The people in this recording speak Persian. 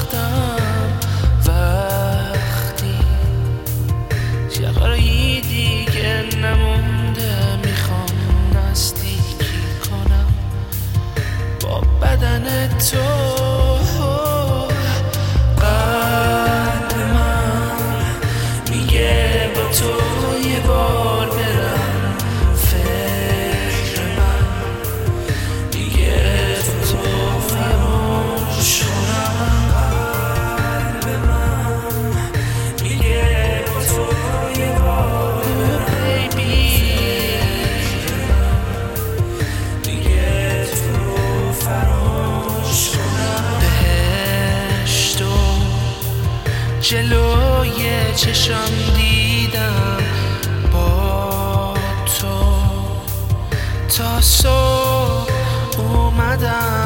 شدم وقتی یقرایی دیگه نمونده، میخوام نزدیکی کنم با بدن تو. قلب من میگه با تو یه بار برم، فکر من میگه تو فراموش کنم. قلب من میگه با تو یه بار برم، فکر من میگه تو فراموش کنم. بهشتو جلوی چشم دیدم با تو، تا صبح اومدم